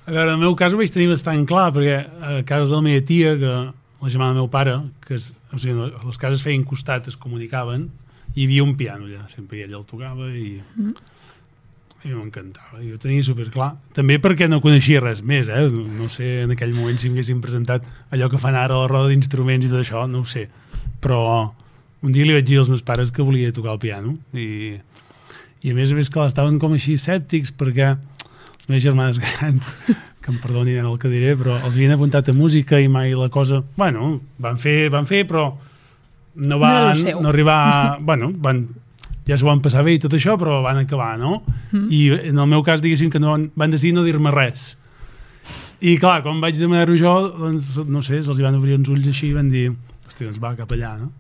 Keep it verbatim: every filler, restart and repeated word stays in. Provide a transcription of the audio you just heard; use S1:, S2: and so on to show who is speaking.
S1: A veure, en el meu cas ho vaig tenir bastant clar, perquè a casa de la meva tia, que la germana del meu pare, que es, o sigui, les cases feien costat, es comunicaven, hi havia un piano allà, sempre ella el tocava i, mm. i m'encantava, i ho tenia superclar. També perquè no coneixia res més, eh? No sé en aquell moment si m'haguessin presentat allò que fan ara a la roda d'instruments i tot això, no ho sé. Però un dia li vaig dir als meus pares que volia tocar el piano i, i a més a més que estaven com així escèptics perquè les meves germanes grans, que em perdonin el que diré, però els havien apuntat a música i mai la cosa... Bueno, van fer, van fer però no van no, no arribar... A, bueno, van, ja s'ho van passar bé i tot això, però van acabar, no? Mm. I en el meu cas, diguéssim que no, van decidir no dir-me res. I clar, quan vaig demanar-ho jo, doncs, no sé, se'ls van obrir els ulls així i van dir, hosti, doncs va, cap allà, no?